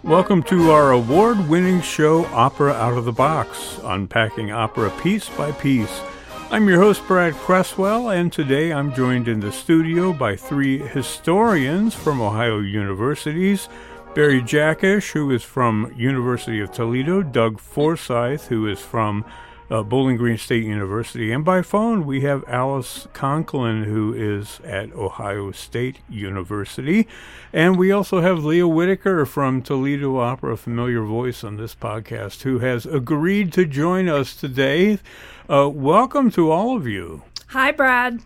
Welcome to our award-winning show, Opera Out of the Box, unpacking opera piece by piece. I'm your host, Brad Cresswell, and today I'm joined in the studio by three historians from Ohio universities: Barry Jackisch, who is from University of Toledo; Doug Forsyth, who is from Bowling Green State University; and by phone we have Alice Conklin, who is at Ohio State University. And we also have Leah Whitaker from Toledo Opera, familiar voice on this podcast, who has agreed to join us today. Welcome to all of you. Hi, Brad.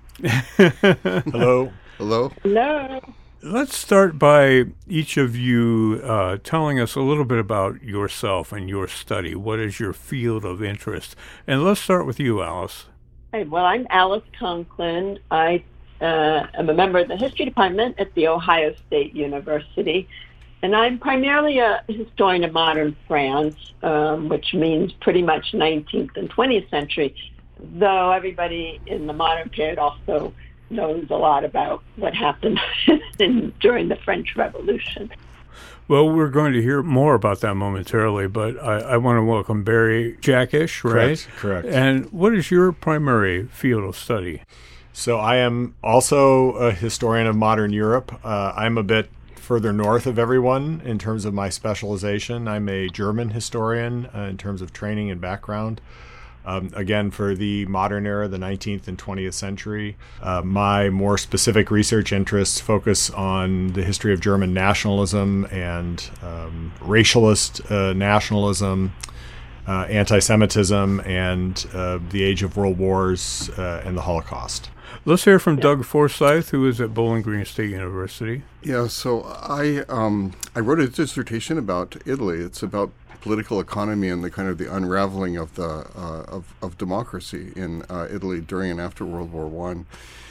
Hello. Hello. Hello. Let's start by each of you telling us a little bit about yourself and your study. What is your field of interest? And let's start with you, Alice. Hey, well, I'm Alice Conklin. I am a member of the history department at The Ohio State University, and I'm primarily a historian of modern France, which means pretty much 19th and 20th century, though everybody in the modern period also knows a lot about what happened during the French Revolution. Well, we're going to hear more about that momentarily, but I want to welcome Barry Jackisch, right? Correct. And what is your primary field of study? So I am also a historian of modern Europe. I'm a bit further north of everyone in terms of my specialization. I'm a German historian in terms of training and background. Again, for the modern era, the 19th and 20th century. My more specific research interests focus on the history of German nationalism and racialist nationalism, anti-Semitism, and the age of world wars and the Holocaust. Let's hear from Doug Forsyth, who is at Bowling Green State University. Yeah, so I wrote a dissertation about Italy. It's about political economy and the kind of the unraveling of the of democracy in Italy during and after World War I.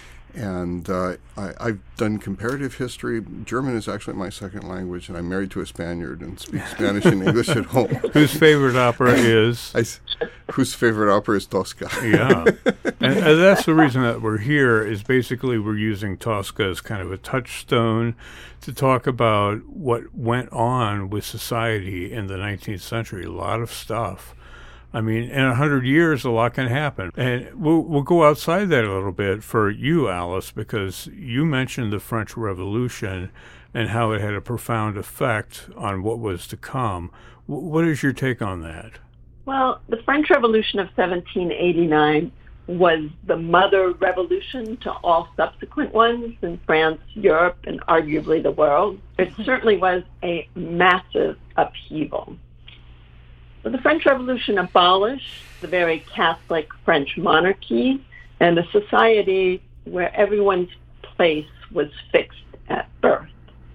And I've done comparative history. German is actually my second language, and I'm married to a Spaniard and speak Spanish and English at home. Whose favorite opera is? Whose favorite opera is Tosca. Yeah. And that's the reason that we're here, is basically we're using Tosca as kind of a touchstone to talk about what went on with society in the 19th century. A lot of stuff. I mean, in 100 years, a lot can happen. And we'll go outside that a little bit for you, Alice, because you mentioned the French Revolution and how it had a profound effect on what was to come. What is your take on that? Well, the French Revolution of 1789 was the mother revolution to all subsequent ones in France, Europe, and arguably the world. It certainly was a massive upheaval. The French Revolution abolished the very Catholic French monarchy and a society where everyone's place was fixed at birth.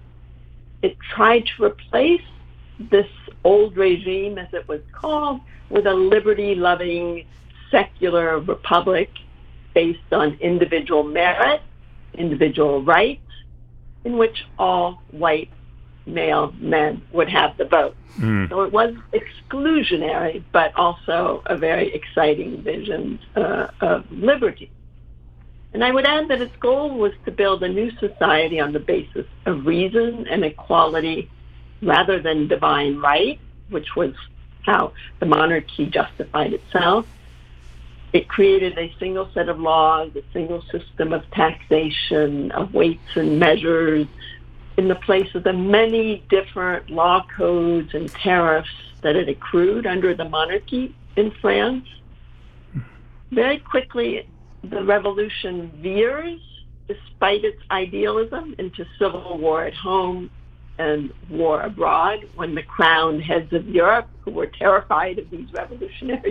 It tried to replace this old regime, as it was called, with a liberty-loving secular republic based on individual merit, individual rights, in which all white male men would have the vote. So it was exclusionary, but also a very exciting vision of liberty. And I would add that its goal was to build a new society on the basis of reason and equality rather than divine right, which was how the monarchy justified itself. It created a single set of laws, a single system of taxation, of weights and measures, in the place of the many different law codes and tariffs that had accrued under the monarchy in France. Very quickly, the revolution veers, despite its idealism, into civil war at home and war abroad, when the crowned heads of Europe, who were terrified of these revolutionaries,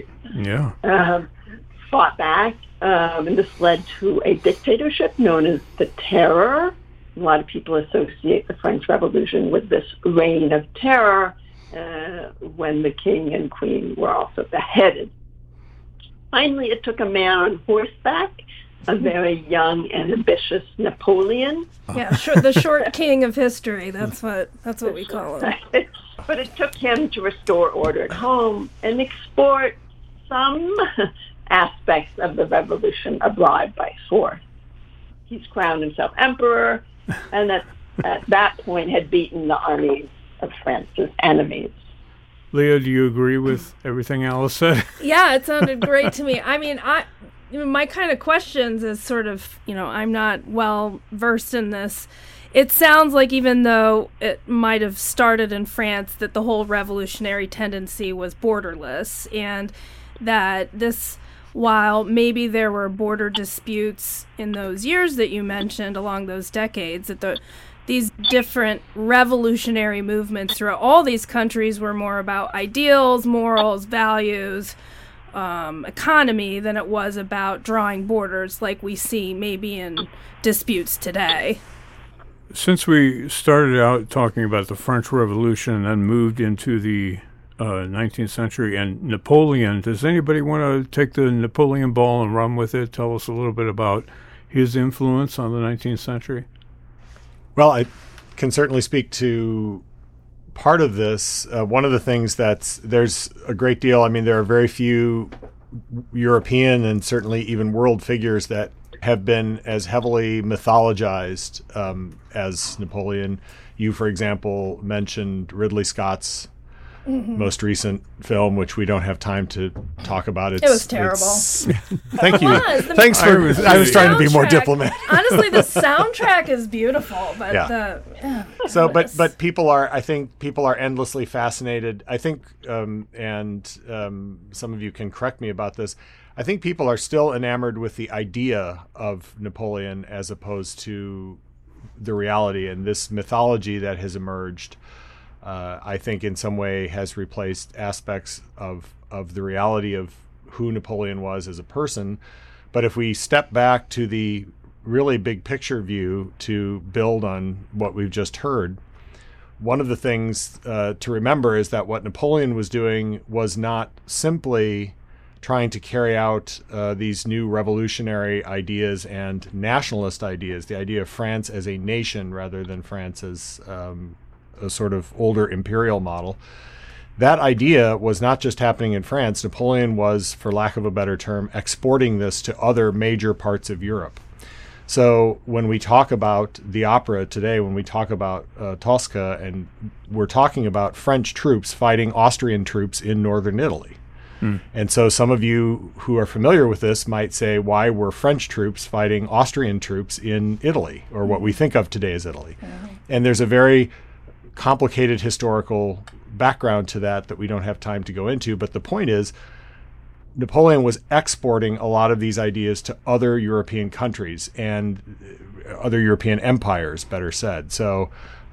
fought back. And this led to a dictatorship known as the Terror. A lot of people associate the French Revolution with this reign of terror when the king and queen were also beheaded. Finally, it took a man on horseback, a very young and ambitious Napoleon. Yeah, the short king of history. That's what we call him. But it took him to restore order at home and export some aspects of the revolution abroad by force. He's crowned himself emperor, and at that point had beaten the armies of France's enemies. Leah, do you agree with everything Alice said? Yeah, it sounded great to me. I mean, my kind of questions is sort of, I'm not well versed in this. It sounds like even though it might have started in France, that the whole revolutionary tendency was borderless, and that this, while maybe there were border disputes in those years that you mentioned along those decades, that these different revolutionary movements throughout all these countries were more about ideals, morals, values, economy than it was about drawing borders like we see maybe in disputes today. Since we started out talking about the French Revolution and then moved into the 19th century and Napoleon, does anybody want to take the Napoleon ball and run with it? Tell us a little bit about his influence on the 19th century. Well, I can certainly speak to part of this. One of the things there's a great deal. I mean, there are very few European and certainly even world figures that have been as heavily mythologized as Napoleon. You, for example, mentioned Ridley Scott's most recent film, which we don't have time to talk about. It was terrible. Thank you. Thanks for. I was trying to be more diplomatic. Honestly, the soundtrack is beautiful, but but people are. I think people are endlessly fascinated. I think, and some of you can correct me about this. I think people are still enamored with the idea of Napoleon as opposed to the reality, and this mythology that has emerged. I think in some way has replaced aspects of the reality of who Napoleon was as a person. But if we step back to the really big picture view to build on what we've just heard, one of the things to remember is that what Napoleon was doing was not simply trying to carry out these new revolutionary ideas and nationalist ideas, the idea of France as a nation rather than France as a sort of older imperial model. That idea was not just happening in France. Napoleon was, for lack of a better term, exporting this to other major parts of Europe. So when we talk about the opera today, when we talk about Tosca, and we're talking about French troops fighting Austrian troops in northern Italy. And so some of you who are familiar with this might say, why were French troops fighting Austrian troops in Italy, or what we think of today as Italy? And there's a very complicated historical background to that we don't have time to go into. But the point is, Napoleon was exporting a lot of these ideas to other European countries and other European empires, better said. So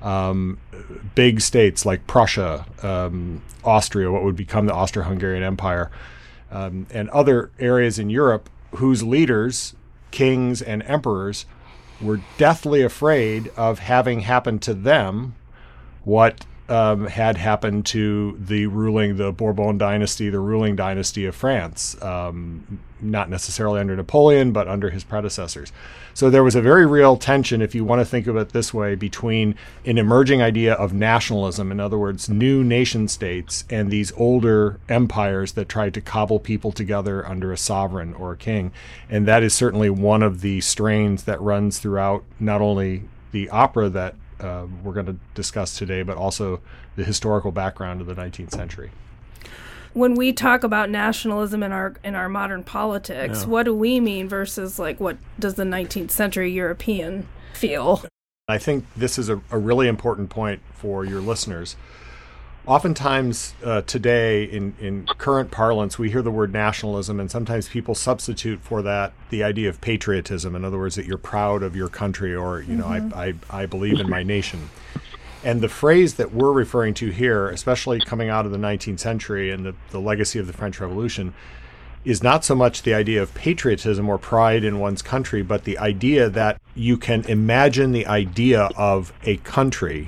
big states like Prussia, Austria, what would become the Austro-Hungarian Empire, and other areas in Europe whose leaders, kings and emperors, were deathly afraid of having happened to them what had happened to the Bourbon dynasty, the ruling dynasty of France, not necessarily under Napoleon, but under his predecessors. So there was a very real tension, if you want to think of it this way, between an emerging idea of nationalism, in other words, new nation states, and these older empires that tried to cobble people together under a sovereign or a king. And that is certainly one of the strains that runs throughout not only the opera that we're going to discuss today, but also the historical background of the 19th century. When we talk about nationalism in our modern politics, what do we mean versus like what does the 19th century European feel? I think this is a really important point for your listeners. Oftentimes today in current parlance, we hear the word nationalism, and sometimes people substitute for that the idea of patriotism. In other words, that you're proud of your country, or, I believe in my nation. And the phrase that we're referring to here, especially coming out of the 19th century and the legacy of the French Revolution, is not so much the idea of patriotism or pride in one's country, but the idea that you can imagine the idea of a country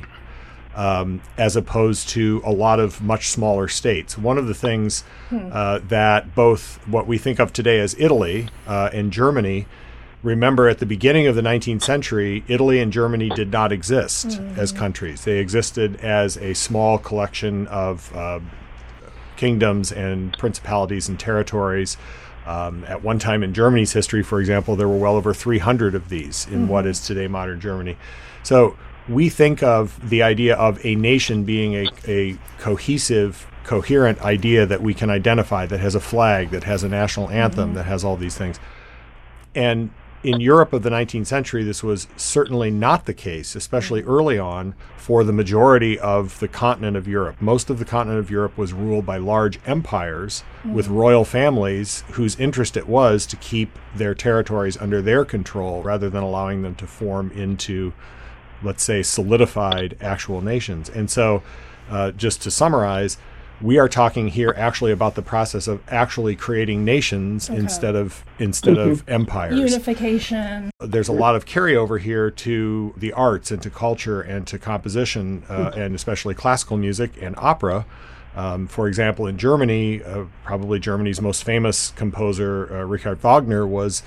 as opposed to a lot of much smaller states. One of the things that both what we think of today as Italy and Germany, remember at the beginning of the 19th century, Italy and Germany did not exist as countries. They existed as a small collection of kingdoms and principalities and territories. At one time in Germany's history, for example, there were well over 300 of these in what is today modern Germany. So we think of the idea of a nation being a cohesive, coherent idea that we can identify, that has a flag, that has a national anthem, that has all these things. And in Europe of the 19th century, this was certainly not the case, especially early on, for the majority of the continent of Europe. Most of the continent of Europe was ruled by large empires with royal families whose interest it was to keep their territories under their control rather than allowing them to form into, let's say, solidified actual nations. And so, just to summarize, we are talking here actually about the process of actually creating nations instead of empires. Unification. There's a lot of carryover here to the arts and to culture and to composition, and especially classical music and opera. For example, in Germany, probably Germany's most famous composer, Richard Wagner, was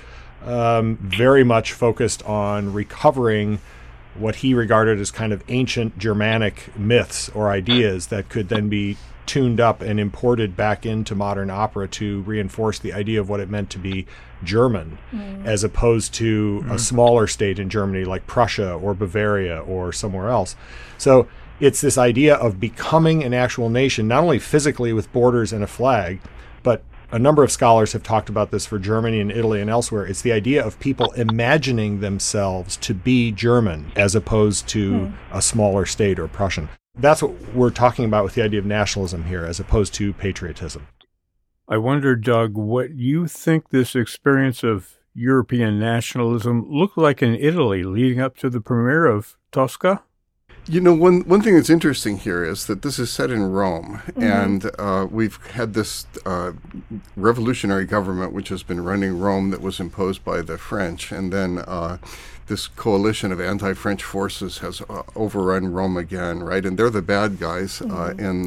very much focused on recovering what he regarded as kind of ancient Germanic myths or ideas that could then be tuned up and imported back into modern opera to reinforce the idea of what it meant to be German, as opposed to a smaller state in Germany like Prussia or Bavaria or somewhere else. So it's this idea of becoming an actual nation, not only physically with borders and a flag, but a number of scholars have talked about this for Germany and Italy and elsewhere. It's the idea of people imagining themselves to be German as opposed to a smaller state or Prussian. That's what we're talking about with the idea of nationalism here, as opposed to patriotism. I wonder, Doug, what you think this experience of European nationalism looked like in Italy leading up to the premiere of Tosca? You know, one thing that's interesting here is that this is set in Rome, and we've had this revolutionary government which has been running Rome that was imposed by the French, and then this coalition of anti-French forces has overrun Rome again, right? And they're the bad guys in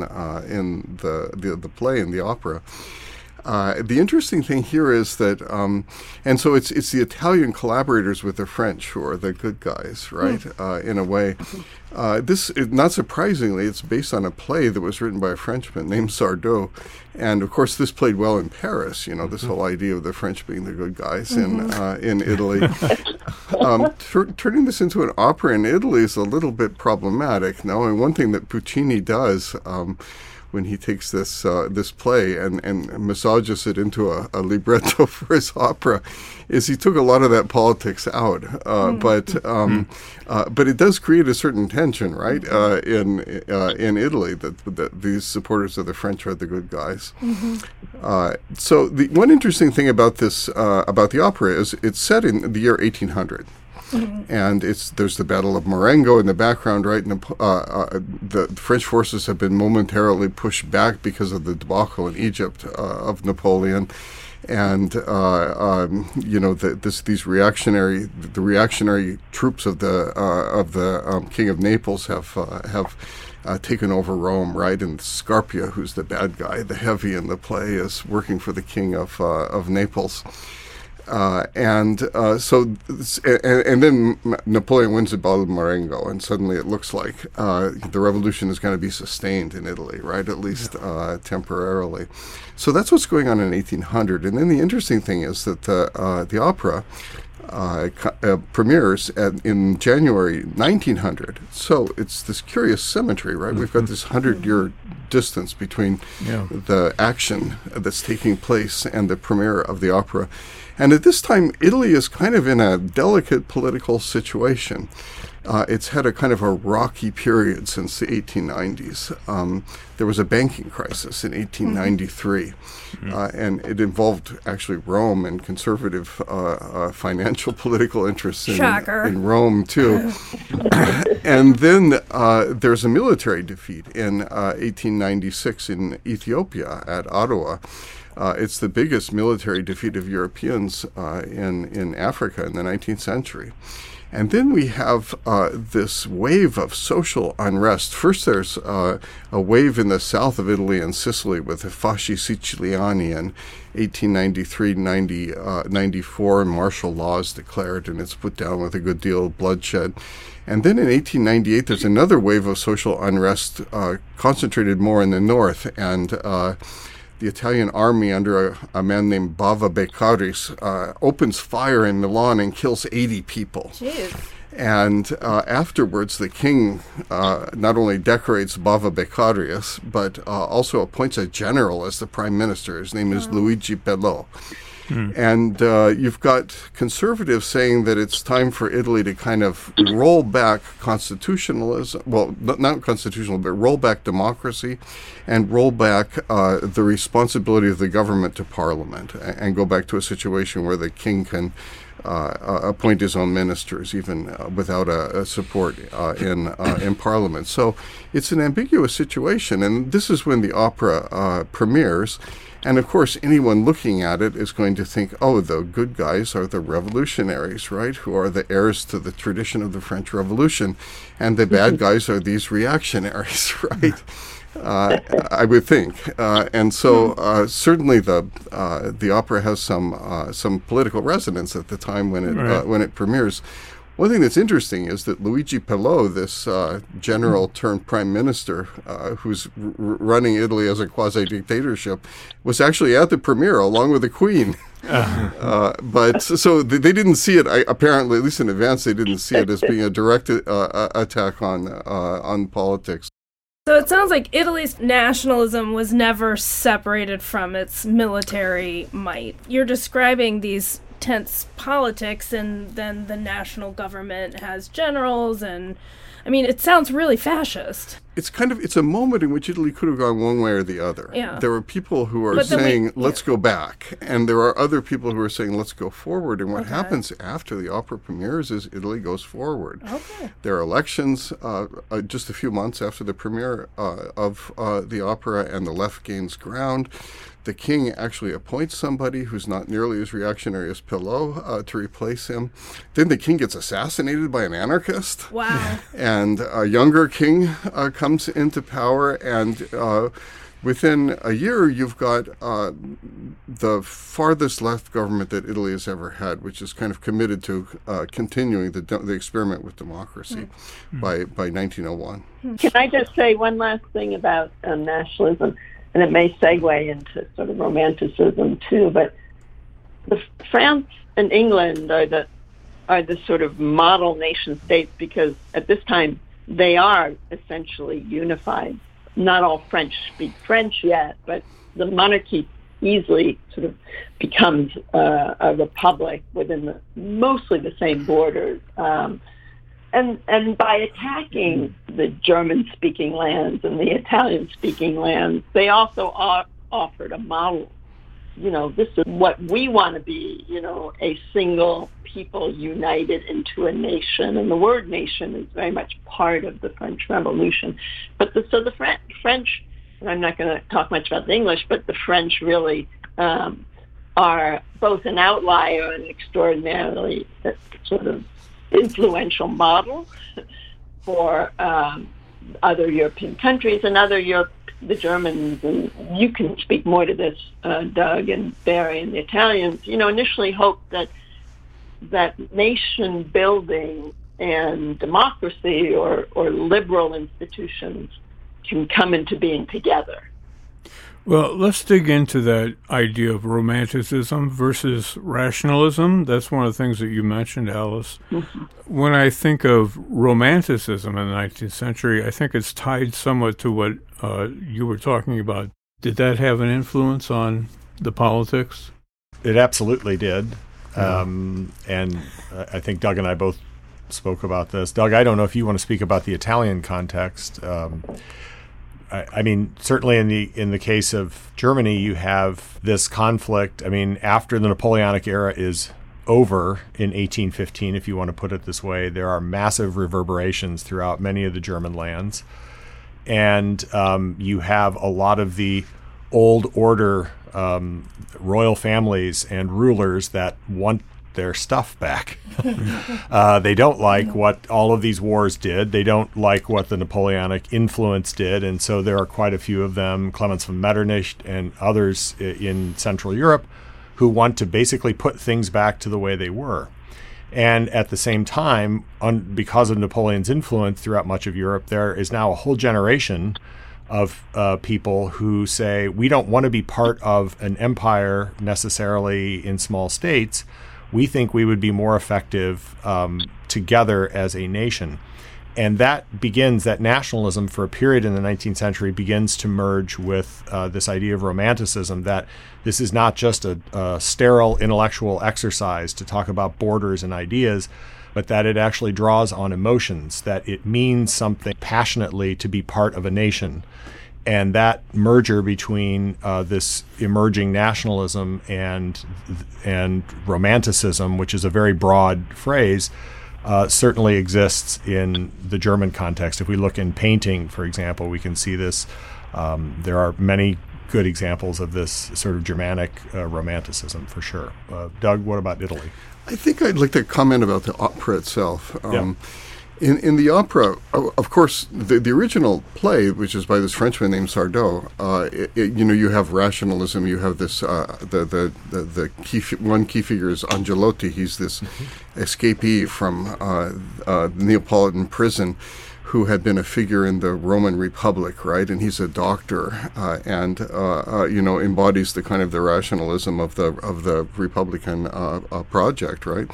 the play, in the opera. The interesting thing here is that, and so it's the Italian collaborators with the French who are the good guys, right? In a way, this not surprisingly, it's based on a play that was written by a Frenchman named Sardou, and of course this played well in Paris. You know, this whole idea of the French being the good guys in Italy. Turning this into an opera in Italy is a little bit problematic. Now, and one thing that Puccini does. When he takes this play and massages it into a libretto for his opera, is he took a lot of that politics out. But it does create a certain tension, right? In Italy, that these supporters of the French are the good guys. So the one interesting thing about this about the opera is it's set in the year 1800. And there's the Battle of Marengo in the background, right? The French forces have been momentarily pushed back because of the debacle in Egypt of Napoleon, and you know the reactionary troops of the King of Naples have taken over Rome, right? And Scarpia, who's the bad guy, the heavy in the play, is working for the King of Naples. So then Napoleon wins the Battle of Marengo, and suddenly it looks like the revolution is going to be sustained in Italy, right? At least temporarily. So that's what's going on in 1800. And then the interesting thing is that the opera premieres in January 1900. So it's this curious symmetry, right? We've got this 100-year distance between the action that's taking place and the premiere of the opera. And at this time, Italy is kind of in a delicate political situation. It's had a kind of a rocky period since the 1890s. There was a banking crisis in 1893, and it involved actually Rome and conservative financial political interests in Rome, too. And then there's a military defeat in 1896 in Ethiopia at Ottawa. It's the biggest military defeat of Europeans in Africa in the 19th century. And then we have this wave of social unrest. First, there's a wave in the south of Italy and Sicily with the Fasci Siciliani in 1893-94, and martial law is declared, and it's put down with a good deal of bloodshed. And then in 1898, there's another wave of social unrest concentrated more in the north, and the Italian army under a man named Bava Beccaris opens fire in Milan and kills 80 people. Jeez. And afterwards, the king not only decorates Bava Becarius, but also appoints a general as the prime minister. His name is Luigi Pelò. And you've got conservatives saying that it's time for Italy to kind of roll back constitutionalism, well, not constitutional, but roll back democracy and roll back the responsibility of the government to parliament and go back to a situation where the king can appoint his own ministers, even without a support in Parliament. So it's an ambiguous situation, and this is when the opera premieres. And of course, anyone looking at it is going to think, oh, the good guys are the revolutionaries, right, who are the heirs to the tradition of the French Revolution, and the bad guys are these reactionaries, right? I would think, and so certainly the opera has some political resonance at the time when it premieres. One thing that's interesting is that Luigi Pelò, this general turned prime minister who's running Italy as a quasi-dictatorship, was actually at the premiere along with the Queen. But so they didn't see it, apparently, at least in advance, they didn't see it as being a direct attack on politics. So it sounds like Italy's nationalism was never separated from its military might. You're describing these tense politics, and then the national government has generals, and I mean, it sounds really fascist. It's a moment in which Italy could have gone one way or the other. Yeah. There are people who are saying, let's go back. And there are other people who are saying, let's go forward. And what happens after the opera premieres is Italy goes forward. Okay. There are elections just a few months after the premiere of the opera, and the left gains ground. The king actually appoints somebody who's not nearly as reactionary as Pelò to replace him. Then the king gets assassinated by an anarchist. Wow. And a younger king comes into power, and within a year you've got the farthest left government that Italy has ever had, which is kind of committed to continuing the experiment with democracy by 1901. Can I just say one last thing about nationalism? And it may segue into sort of romanticism too, but France and England are the sort of model nation states, because at this time they are essentially unified. Not all French speak French yet, but the monarchy easily sort of becomes a republic within mostly the same borders. And by attacking the German-speaking lands and the Italian-speaking lands, they also offered a model. You know, this is what we want to be, you know, a single people united into a nation. And the word nation is very much part of the French Revolution. But so the French, and I'm not going to talk much about the English, but the French really are both an outlier and extraordinarily sort of influential model for other European countries and the Germans, and you can speak more to this, Doug and Barry, and the Italians, you know, initially hoped that nation building and democracy or liberal institutions can come into being together. Well, let's dig into that idea of romanticism versus rationalism. That's one of the things that you mentioned, Alice. Mm-hmm. When I think of romanticism in the 19th century, I think it's tied somewhat to what you were talking about. Did that have an influence on the politics? It absolutely did. And I think Doug and I both spoke about this. Doug, I don't know if you want to speak about the Italian context. I mean, certainly in the case of Germany, you have this conflict. I mean, after the Napoleonic era is over in 1815, if you want to put it this way, there are massive reverberations throughout many of the German lands. And you have a lot of the old order royal families and rulers that want their stuff back. They don't like what all of these wars did. They don't like what the Napoleonic influence did. And so there are quite a few of them, Clemens von Metternich and others in Central Europe, who want to basically put things back to the way they were. And at the same time, because of Napoleon's influence throughout much of Europe, there is now a whole generation of people who say, we don't want to be part of an empire necessarily in small states. we think we would be more effective together as a nation. And that nationalism for a period in the 19th century begins to merge with this idea of romanticism, that this is not just a sterile intellectual exercise to talk about borders and ideas, but that it actually draws on emotions, that it means something passionately to be part of a nation. And that merger between this emerging nationalism and romanticism, which is a very broad phrase, certainly exists in the German context. If we look in painting, for example, we can see this. There are many good examples of this sort of Germanic romanticism, for sure. Doug, what about Italy? I think I'd like to comment about the opera itself. In the opera, of course, the original play, which is by this Frenchman named Sardou, you have rationalism. You have this the one key figure is Angelotti. He's this escapee from Neapolitan prison, who had been a figure in the Roman Republic, right? And he's a doctor, and embodies the kind of the rationalism of the Republican project, right?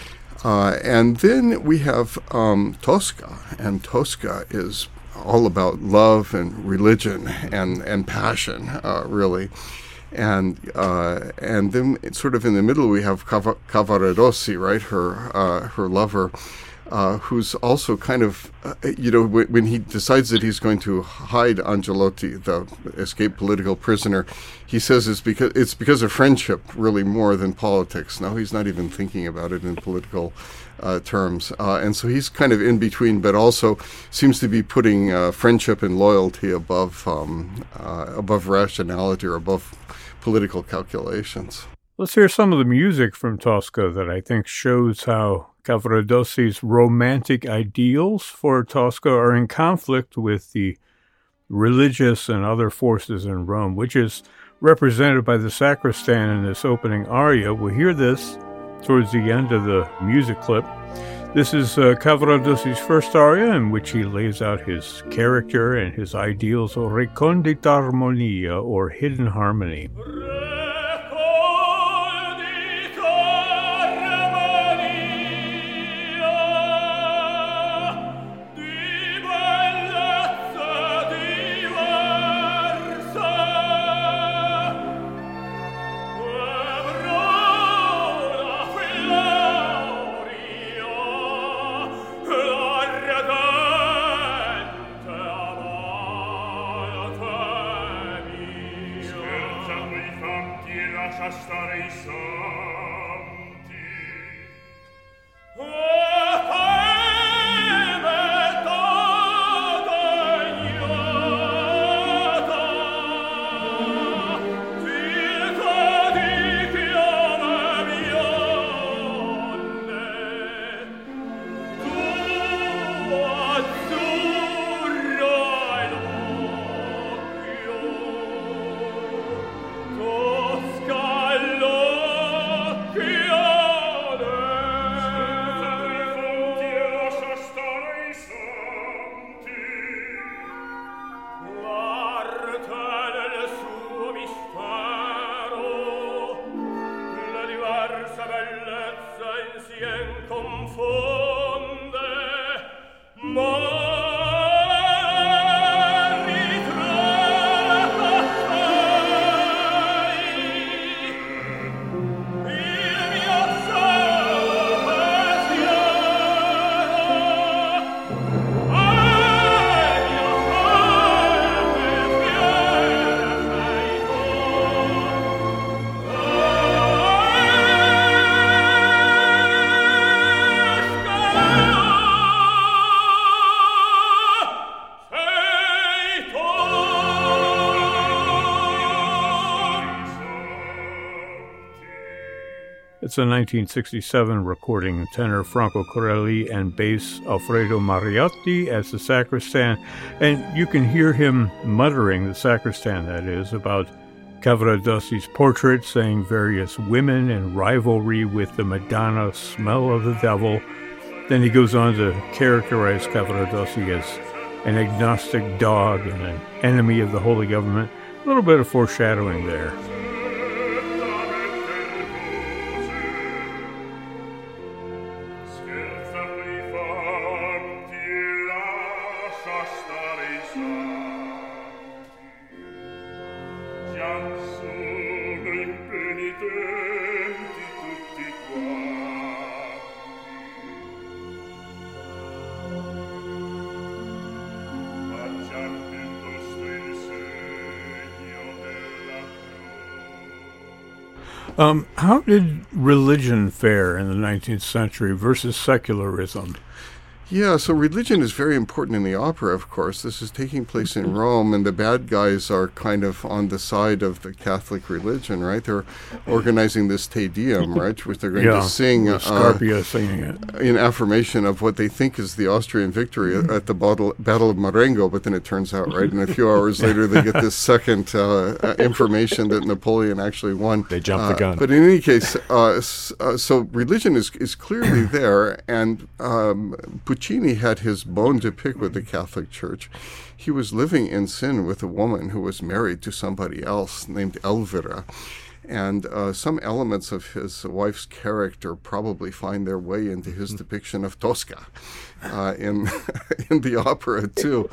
And then we have Tosca, and Tosca is all about love and religion and passion, really. And then sort of in the middle we have Cavaradossi, right? Her lover, who's also kind of, when he decides that he's going to hide Angelotti, the escaped political prisoner, he says it's because of friendship, really, more than politics. Now he's not even thinking about it in political terms. And so he's kind of in between, but also seems to be putting friendship and loyalty above rationality or above political calculations. Let's hear some of the music from Tosca that I think shows how Cavaradossi's romantic ideals for Tosca are in conflict with the religious and other forces in Rome, which is represented by the sacristan in this opening aria. We'll hear this towards the end of the music clip. This is Cavaradossi's first aria, in which he lays out his character and his ideals, or recondita armonia, or hidden harmony. It's a 1967 recording, tenor Franco Corelli and bass Alfredo Mariotti as the sacristan, and you can hear him muttering, the sacristan that is, about Cavaradossi's portrait, saying various women and rivalry with the Madonna, smell of the devil. Then he goes on to characterize Cavaradossi as an agnostic dog and an enemy of the Holy Government. A little bit of foreshadowing there. How did religion fare in the 19th century versus secularism? Yeah, so religion is very important in the opera, of course. This is taking place in Rome, and the bad guys are kind of on the side of the Catholic religion, right? They're organizing this Te Deum, right, which they're going to sing Scarpia singing it in affirmation of what they think is the Austrian victory at the Battle of Marengo, but then it turns out, right, and a few hours later they get this second information that Napoleon actually won. They jump the gun. But in any case, so religion is clearly there, and Puccini had his bone to pick with the Catholic Church. He was living in sin with a woman who was married to somebody else named Elvira. And some elements of his wife's character probably find their way into his depiction of Tosca in the opera, too.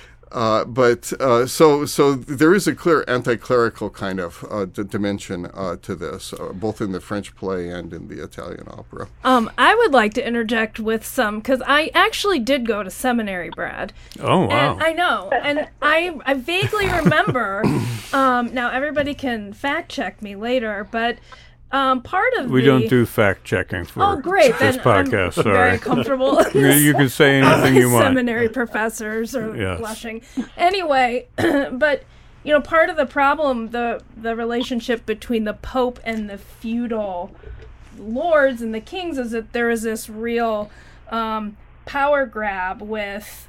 So there is a clear anti-clerical kind of dimension to this, both in the French play and in the Italian opera. I would like to interject with some, because I actually did go to seminary, Brad. Oh, wow. And I know. And I vaguely remember, now everybody can fact check me later, but part of we don't do fact checking for great. this then podcast. I'm sorry, very comfortable. you can say anything you want. Seminary professors are blushing. Anyway, but part of the problem, the relationship between the Pope and the feudal lords and the kings, is that there is this real power grab with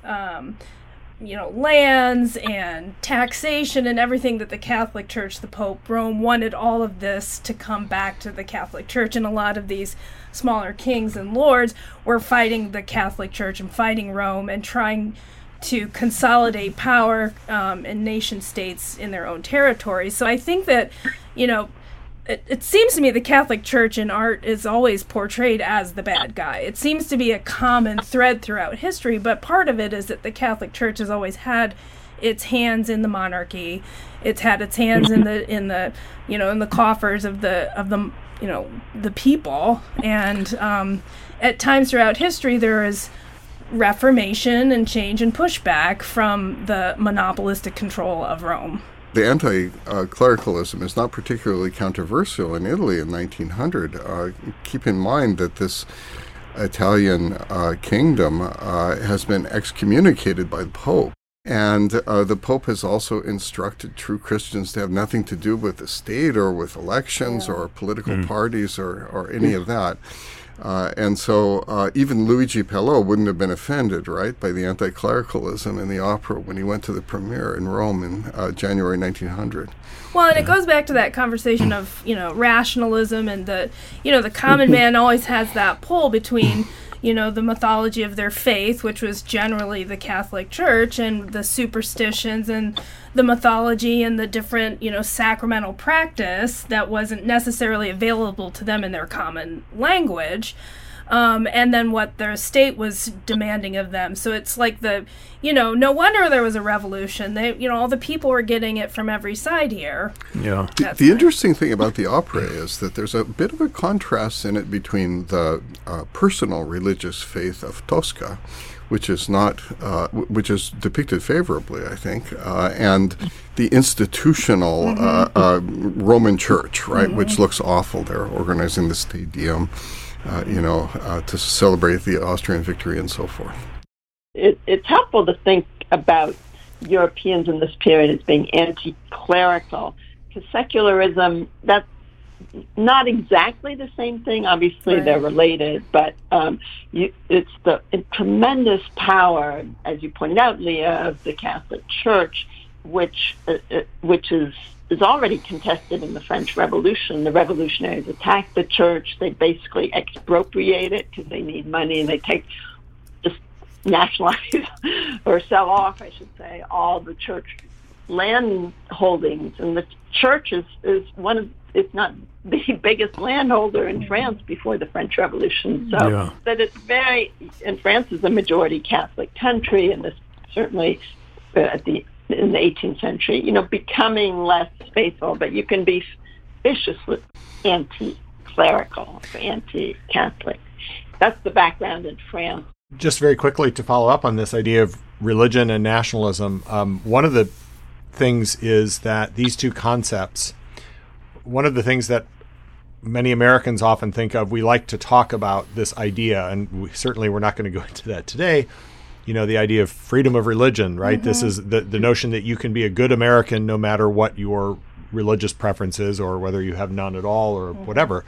lands and taxation and everything that the Catholic Church, the Pope, Rome, wanted all of this to come back to the Catholic Church. And a lot of these smaller kings and lords were fighting the Catholic Church and fighting Rome and trying to consolidate power in nation states in their own territories. So I think that, it seems to me the Catholic Church in art is always portrayed as the bad guy. It seems to be a common thread throughout history, but part of it is that the Catholic Church has always had its hands in the monarchy. It's had its hands in the coffers of the people. And at times throughout history, there is reformation and change and pushback from the monopolistic control of Rome. The anti-clericalism is not particularly controversial in Italy in 1900. Keep in mind that this Italian kingdom has been excommunicated by the Pope. And the Pope has also instructed true Christians to have nothing to do with the state or with elections or political parties or any of that. And so even Luigi Pello wouldn't have been offended, right, by the anti-clericalism in the opera when he went to the premiere in Rome in January 1900. Well, and it goes back to that conversation of, rationalism and the common man always has that pull between, the mythology of their faith, which was generally the Catholic Church, and the superstitions and the mythology and the different, sacramental practice that wasn't necessarily available to them in their common language. And then what their state was demanding of them. So it's like no wonder there was a revolution. They, all the people were getting it from every side here. Yeah. The interesting thing about the opera is that there's a bit of a contrast in it between the personal religious faith of Tosca, which is not, which is depicted favorably, I think, and the institutional Roman Church, right, which looks awful. They're organizing this Te Deum. To celebrate the Austrian victory and so forth. It's helpful to think about Europeans in this period as being anti-clerical, because secularism, that's not exactly the same thing. Obviously, they're related, but it's the tremendous power, as you pointed out, Leah, of the Catholic Church, which is already contested in the French Revolution. The revolutionaries attack the church. They basically expropriate it because they need money, and they just nationalize or sell off, I should say, all the church land holdings. And the church is one of, if not the biggest landholder in France before the French Revolution. So that it's and France is a majority Catholic country, and this certainly in the 18th century, becoming less faithful, but you can be viciously anti-clerical, anti-Catholic. That's the background in France. Just very quickly to follow up on this idea of religion and nationalism, one of the things is that these two concepts, one of the things that many Americans often think of, we like to talk about this idea, and we're not going to go into that today, the idea of freedom of religion, right? This is the notion that you can be a good American no matter what your religious preferences or whether you have none at all or whatever.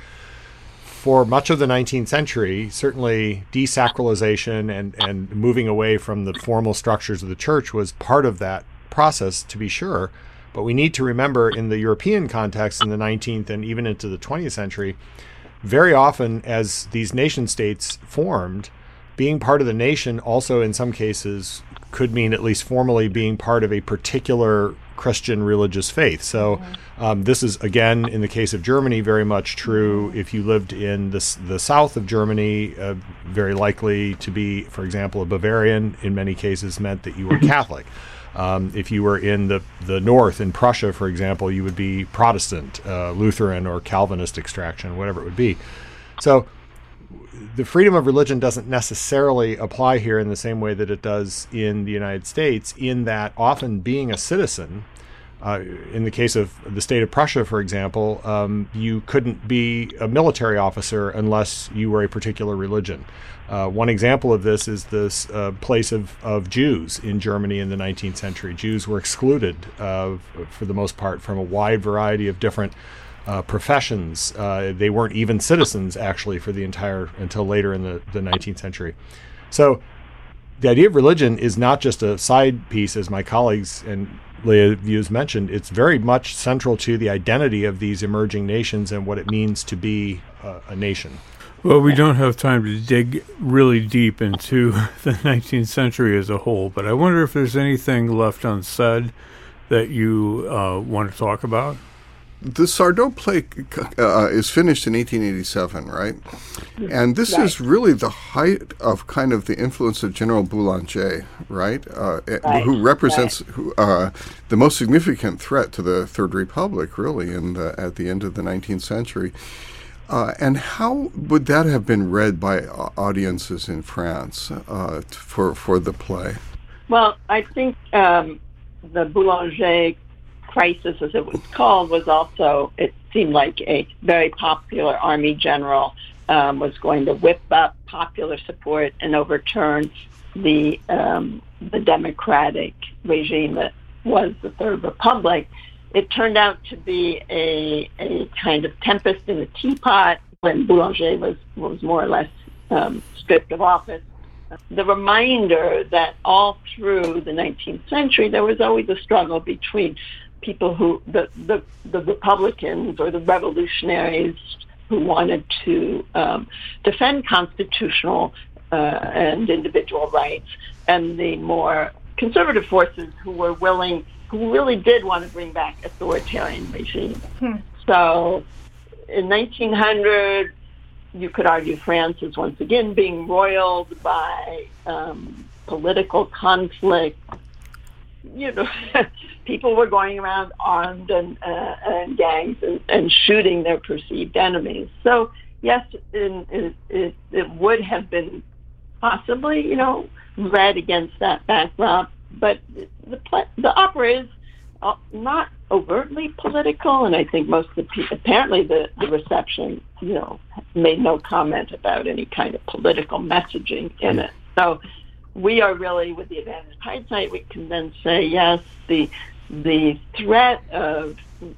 For much of the 19th century, certainly desacralization and moving away from the formal structures of the church was part of that process, to be sure. But we need to remember, in the European context in the 19th and even into the 20th century, very often as these nation states formed, being part of the nation also in some cases could mean at least formally being part of a particular Christian religious faith. So this is, again, in the case of Germany, very much true. If you lived in the south of Germany, very likely to be, for example, a Bavarian, in many cases meant that you were Catholic. If you were in the north, in Prussia, for example, you would be Protestant, Lutheran, or Calvinist extraction, whatever it would be. So the freedom of religion doesn't necessarily apply here in the same way that it does in the United States, in that often being a citizen, in the case of the state of Prussia, for example, you couldn't be a military officer unless you were a particular religion. One example of this is this place of Jews in Germany in the 19th century. Jews were excluded, for the most part, from a wide variety of different professions. They weren't even citizens, actually, until later in the 19th century. So the idea of religion is not just a side piece, as my colleagues and Leah Views mentioned. It's very much central to the identity of these emerging nations and what it means to be a nation. Well, we don't have time to dig really deep into the 19th century as a whole, but I wonder if there's anything left unsaid that you want to talk about. The Sardou play is finished in 1887, right? And this is really the height of kind of the influence of General Boulanger, right? Who represents the most significant threat to the Third Republic, really, at the end of the 19th century. And how would that have been read by audiences in France for the play? Well, I think the Boulanger crisis, as it was called, was also, it seemed like a very popular army general was going to whip up popular support and overturn the democratic regime that was the Third Republic. It turned out to be a kind of tempest in a teapot when Boulanger was more or less stripped of office. The reminder that all through the 19th century there was always a struggle between people who, the Republicans or the revolutionaries who wanted to defend constitutional and individual rights, and the more conservative forces who really did want to bring back authoritarian regimes. So in 1900, you could argue France is once again being roiled by political conflict. People were going around armed and gangs and shooting their perceived enemies. So yes, it would have been possibly, read against that backdrop. But the opera is not overtly political, and I think most of the people, apparently the reception, made no comment about any kind of political messaging in it. So we are really, with the advantage of hindsight, we can then say, yes, the threat of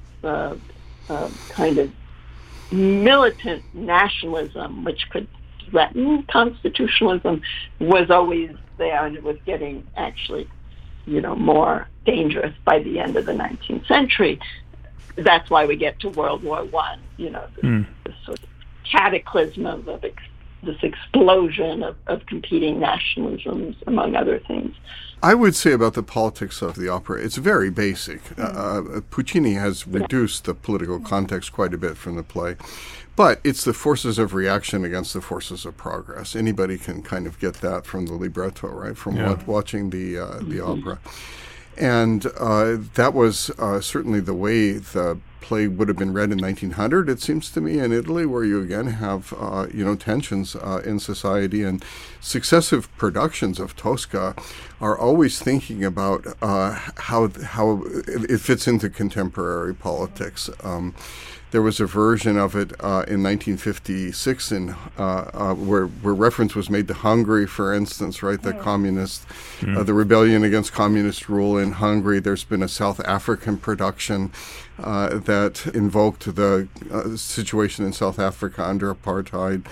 kind of militant nationalism, which could threaten constitutionalism, was always there, and it was getting actually, more dangerous by the end of the 19th century. That's why we get to World War I, this sort of cataclysm of this explosion of competing nationalisms, among other things. I would say about the politics of the opera, it's very basic. Puccini has reduced the political context quite a bit from the play, but it's the forces of reaction against the forces of progress. Anybody can kind of get that from the libretto, right, from watching the opera. And that was certainly the way the play would have been read in 1900, it seems to me, in Italy, where you again have tensions in society, and successive productions of Tosca are always thinking about how it fits into contemporary politics. There was a version of it in 1956 where reference was made to Hungary, for instance, right? The communist, the rebellion against communist rule in Hungary. There's been a South African production that invoked the situation in South Africa under apartheid.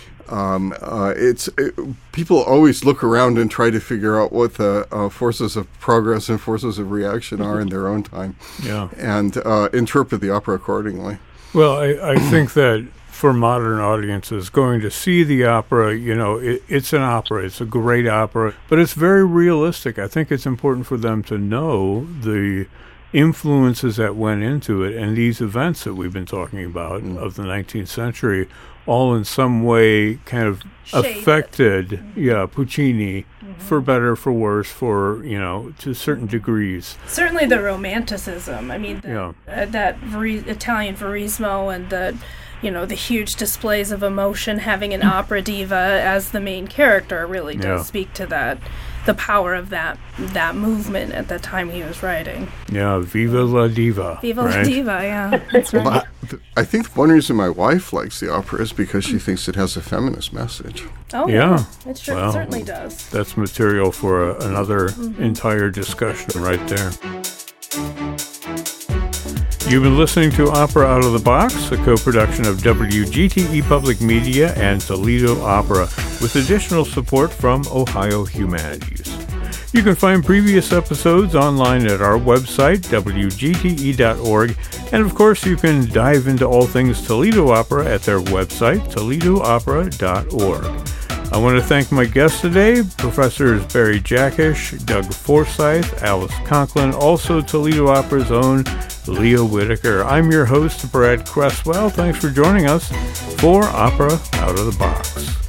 People always look around and try to figure out what the forces of progress and forces of reaction are in their own time, and interpret the opera accordingly. Well, I think that for modern audiences, going to see the opera, it's an opera. It's a great opera, but it's very realistic. I think it's important for them to know the influences that went into it, and these events that we've been talking about of the 19th century all in some way kind of affected Puccini for better, for worse, for to certain degrees. Certainly the romanticism, I mean that Italian verismo and the huge displays of emotion, having an opera diva as the main character really does speak to that, the power of that movement at the time he was writing. Yeah, Viva la Diva. Viva la Diva, yeah. That's right. Well, I think one reason my wife likes the opera is because she thinks it has a feminist message. Oh, yeah. It certainly does. That's material for another entire discussion right there. You've been listening to Opera Out of the Box, a co-production of WGTE Public Media and Toledo Opera, with additional support from Ohio Humanities. You can find previous episodes online at our website, wgte.org, and of course you can dive into all things Toledo Opera at their website, toledoopera.org. I want to thank my guests today, Professors Barry Jackish, Doug Forsyth, Alice Conklin, also Toledo Opera's own Leah Whitaker. I'm your host, Brad Cresswell. Thanks for joining us for Opera Out of the Box.